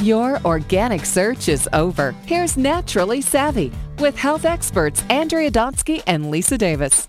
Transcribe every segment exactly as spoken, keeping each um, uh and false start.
Your organic search is over. Here's Naturally Savvy with health experts Andrea Donsky and Lisa Davis.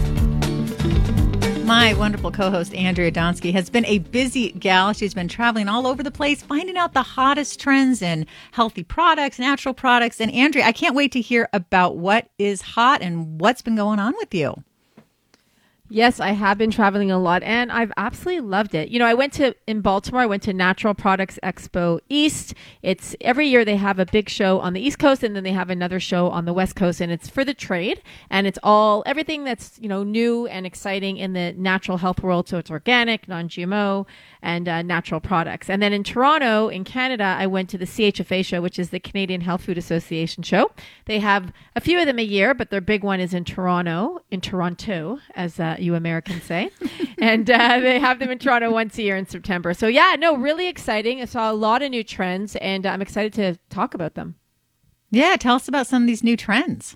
My wonderful co-host, Andrea Donsky, has been a busy gal. She's been traveling all over the place, finding out the hottest trends in healthy products, natural products. And Andrea, I can't wait to hear about what is hot and what's been going on with you. Yes, I have been traveling a lot and I've absolutely loved it. You know, I went to, in Baltimore, I went to Natural Products Expo East. It's every year they have a big show on the East Coast and then they have another show on the West Coast, and it's for the trade, and it's all, everything that's, you know, new and exciting in the natural health world. So it's organic, non-G M O, and uh, natural products. And then in Toronto, in Canada, I went to the C H F A show, which is the Canadian Health Food Association show. They have a few of them a year, but their big one is in Toronto, in Toronto, as uh, you Americans say. and uh, they have them in Toronto once a year in September. So yeah, no, really exciting. I saw a lot of new trends and I'm excited to talk about them. Yeah, tell us about some of these new trends.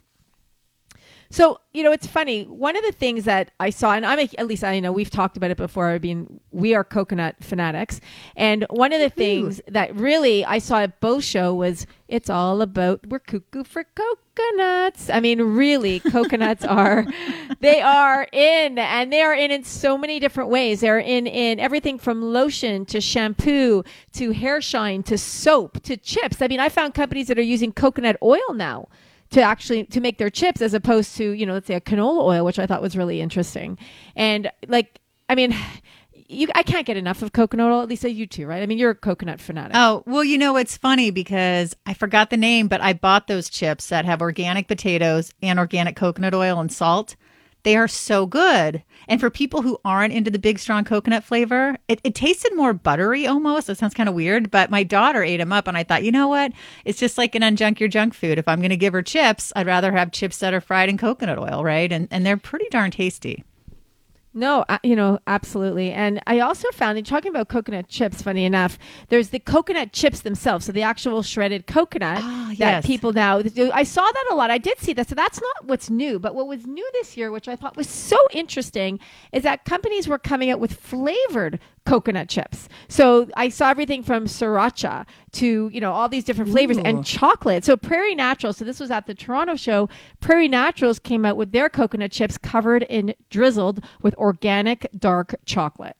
So, you know, it's funny. One of the things that I saw, and I'm a, at least I know we've talked about it before. I mean, we are coconut fanatics. And one of the things Ooh. that really I saw at both show was it's all about we're cuckoo for coconuts. I mean, really, coconuts are, they are in, and they are in in so many different ways. They're in, in everything from lotion to shampoo to hair shine to soap to chips. I mean, I found companies that are using coconut oil now to actually to make their chips, as opposed to, you know, let's say a canola oil, which I thought was really interesting. And like, I mean, you, I can't get enough of coconut oil. At least you too, right? I mean, you're a coconut fanatic. Oh, well, you know, it's funny because I forgot the name, but I bought those chips that have organic potatoes and organic coconut oil and salt. They are so good. And for people who aren't into the big, strong coconut flavor, it, it tasted more buttery almost. It sounds kind of weird, but my daughter ate them up and I thought, you know what? It's just like an unjunk your junk food. If I'm going to give her chips, I'd rather have chips that are fried in coconut oil, right? And and they're pretty darn tasty. No, uh, you know, absolutely. And I also found, in talking about coconut chips, funny enough, there's the coconut chips themselves. So the actual shredded coconut oh, that yes. people now do. I saw that a lot. I did see that. So that's not what's new. But what was new this year, which I thought was so interesting, is that companies were coming out with flavored coconut chips. So I saw everything from sriracha to, you know, all these different flavors Ooh. and chocolate. So Prairie Naturals, so this was at the Toronto show, Prairie Naturals came out with their coconut chips covered in drizzled with organic dark chocolate.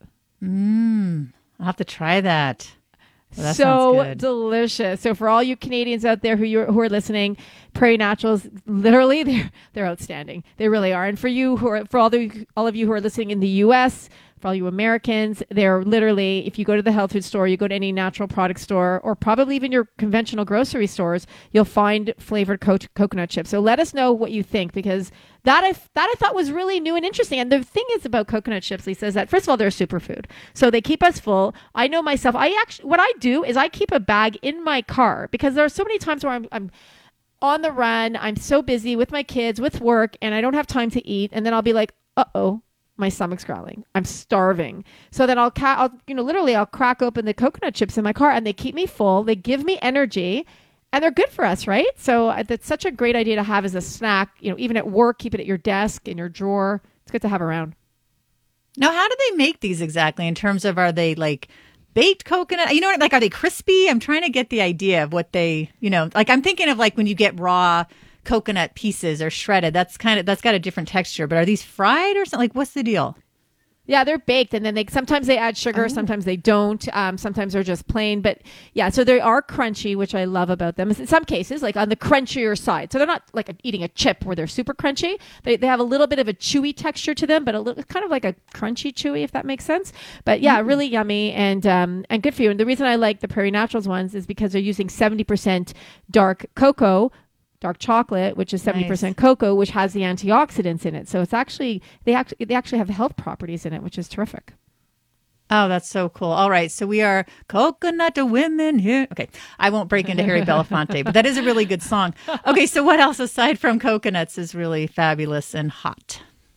Mmm. I'll have to try that. Well, that so delicious. So for all you Canadians out there who you who are listening, Prairie Naturals, literally, they're they're outstanding. They really are. And for you who are, for all the all of you who are listening in the U S, for all you Americans, they're literally, if you go to the health food store, you go to any natural product store, or probably even your conventional grocery stores, you'll find flavored co- coconut chips. So let us know what you think, because that I, that I thought was really new and interesting. And the thing is about coconut chips, Lisa, is that first of all, they're a superfood. So they keep us full. I know myself, I actually, what I do is I keep a bag in my car, because there are so many times where I'm, I'm on the run, I'm so busy with my kids, with work, and I don't have time to eat. And then I'll be like, uh-oh, my stomach's growling. I'm starving. So then I'll, ca- I'll, you know, literally I'll crack open the coconut chips in my car, and they keep me full. They give me energy, and they're good for us, right? So uh, that's such a great idea to have as a snack. You know, even at work, keep it at your desk, in your drawer. It's good to have around. Now, how do they make these exactly in terms of, are they like baked coconut? You know, like, are they crispy? I'm trying to get the idea of what they, you know, like I'm thinking of like when you get raw coconut pieces or shredded, that's kind of, that's got a different texture, but are these fried or something? Like, what's the deal? Yeah, they're baked, and then they sometimes they add sugar, oh. sometimes they don't. Um, sometimes they're just plain, but yeah, so they are crunchy, which I love about them. In some cases, like on the crunchier side, so they're not like eating a chip where they're super crunchy. They they have a little bit of a chewy texture to them, but a little kind of like a crunchy chewy, if that makes sense. But yeah, mm. really yummy and um and good for you. And the reason I like the Prairie Naturals ones is because they're using seventy percent dark cocoa. Dark chocolate, which is seventy percent nice. Cocoa, which has the antioxidants in it. So it's actually, they actually, they actually have health properties in it, which is terrific. Oh, that's so cool. All right. So we are coconut women here. Okay. I won't break into Harry Belafonte, but that is a really good song. Okay. So what else aside from coconuts is really fabulous and hot?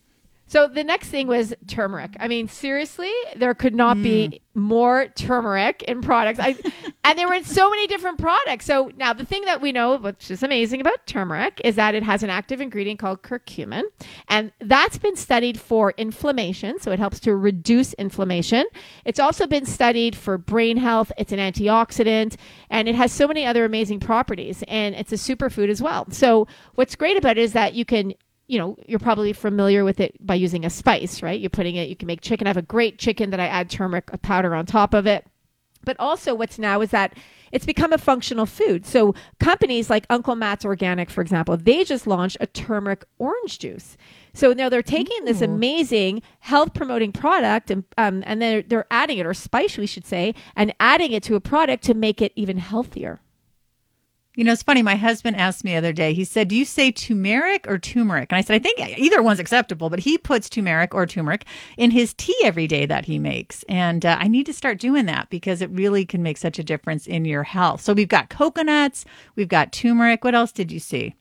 So the next thing was turmeric. I mean, seriously, there could not mm. be more turmeric in products. I, and they were in so many different products. So now the thing that we know, which is amazing about turmeric, is that it has an active ingredient called curcumin. And that's been studied for inflammation. So it helps to reduce inflammation. It's also been studied for brain health. It's an antioxidant. And it has so many other amazing properties. And it's a superfood as well. So what's great about it is that you can you know, you're probably familiar with it by using a spice, right? You're putting it, you can make chicken. I have a great chicken that I add turmeric powder on top of it. But also what's now is that it's become a functional food. So companies like Uncle Matt's Organic, for example, they just launched a turmeric orange juice. So now they're taking Ooh. This amazing health promoting product and um, and they're, they're adding it, or spice, we should say, and adding it to a product to make it even healthier. You know, it's funny. My husband asked me the other day, he said, do you say turmeric or turmeric? And I said, I think either one's acceptable, but he puts turmeric or turmeric in his tea every day that he makes. And uh, I need to start doing that because it really can make such a difference in your health. So we've got coconuts, we've got turmeric. What else did you see?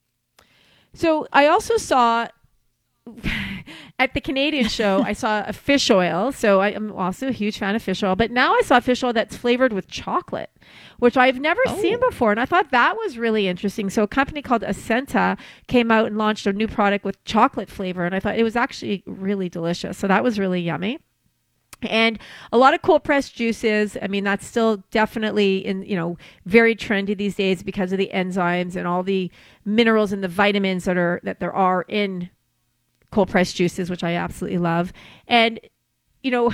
So I also saw at the Canadian show, I saw a fish oil. So I am also a huge fan of fish oil. But now I saw fish oil that's flavored with chocolate, which I've never oh. seen before. And I thought that was really interesting. So a company called Ascenta came out and launched a new product with chocolate flavor. And I thought it was actually really delicious. So that was really yummy. And a lot of cold pressed juices. I mean, that's still definitely in, you know, very trendy these days because of the enzymes and all the minerals and the vitamins that are that there are in cold pressed juices, which I absolutely love. And, you know,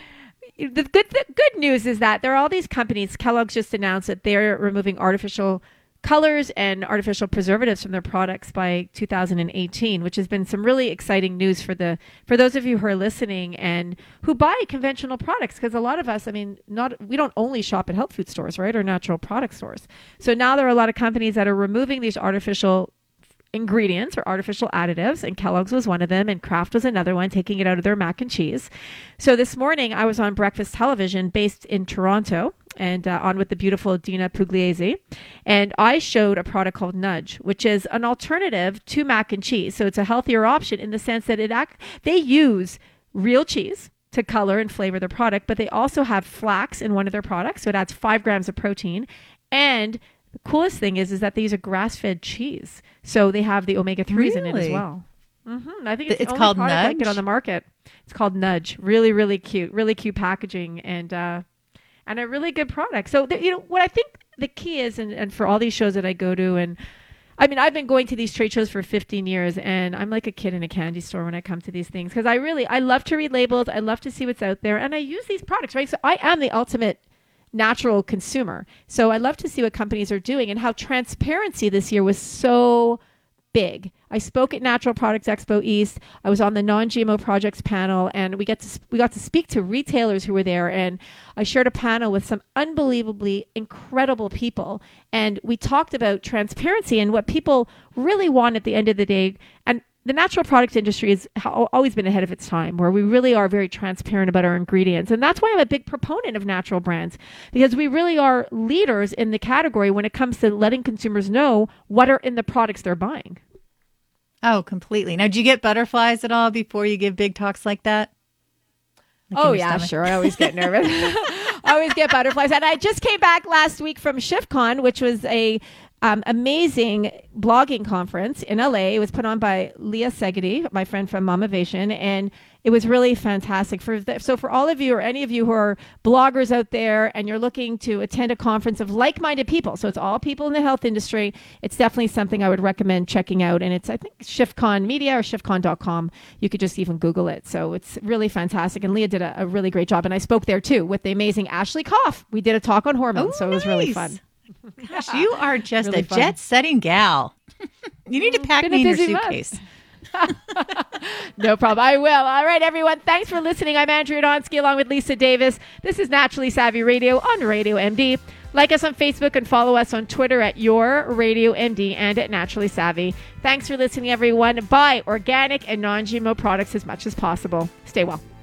the good the good news is that there are all these companies. Kellogg's just announced that they're removing artificial colors and artificial preservatives from their products by two thousand eighteen, which has been some really exciting news for the for those of you who are listening and who buy conventional products. Because a lot of us, I mean, not we don't only shop at health food stores, right, or natural product stores. So now there are a lot of companies that are removing these artificial ingredients or artificial additives, and Kellogg's was one of them, and Kraft was another one, taking it out of their mac and cheese. So this morning I was on breakfast television based in Toronto and uh, on with the beautiful Dina Pugliese, and I showed a product called Nudge, which is an alternative to mac and cheese. So it's a healthier option in the sense that it act they use real cheese to color and flavor their product, but they also have flax in one of their products, so it adds five grams of protein. And the coolest thing is, is that they use a grass-fed cheese. So they have the omega threes really? in it as well. Mm-hmm. I think it's, it's the only called product Nudge? like it on the market. It's called Nudge. Really, really cute. Really cute packaging and uh, and a really good product. So, the, you know, what I think the key is, and, and for all these shows that I go to, and I mean, I've been going to these trade shows for fifteen years, and I'm like a kid in a candy store when I come to these things because I really, I love to read labels. I love to see what's out there, and I use these products, right? So I am the ultimate natural consumer. So I love to see what companies are doing and how transparency this year was so big. I spoke at Natural Products Expo East. I was on the non-G M O projects panel, and we get to we got to speak to retailers who were there, and I shared a panel with some unbelievably incredible people, and we talked about transparency and what people really want at the end of the day. And the natural product industry has always been ahead of its time, where we really are very transparent about our ingredients. And that's why I'm a big proponent of natural brands, because we really are leaders in the category when it comes to letting consumers know what are in the products they're buying. Oh, completely. Now, do you get butterflies at all before you give big talks like that? Like oh, yeah, stomach? Sure. I always get nervous. I always get butterflies. And I just came back last week from ShiftCon, which was a Um, amazing blogging conference in L A. It was put on by Leah Segedy, my friend from Momavation, and it was really fantastic. For th- so for all of you or any of you who are bloggers out there and you're looking to attend a conference of like-minded people, so it's all people in the health industry, it's definitely something I would recommend checking out. And it's, I think, ShiftCon Media or shiftcon dot com. You could just even Google it. So it's really fantastic. And Leah did a, a really great job. And I spoke there too with the amazing Ashley Koff. We did a talk on hormones, oh, so it was nice. really fun. Gosh, you are just really a fun. jet-setting gal. You need to pack Been me in your busy suitcase. No problem. I will. All right, everyone. Thanks for listening. I'm Andrea Donsky along with Lisa Davis. This is Naturally Savvy Radio on Radio M D. Like us on Facebook and follow us on Twitter at Your Radio M D and at Naturally Savvy. Thanks for listening, everyone. Buy organic and non-G M O products as much as possible. Stay well.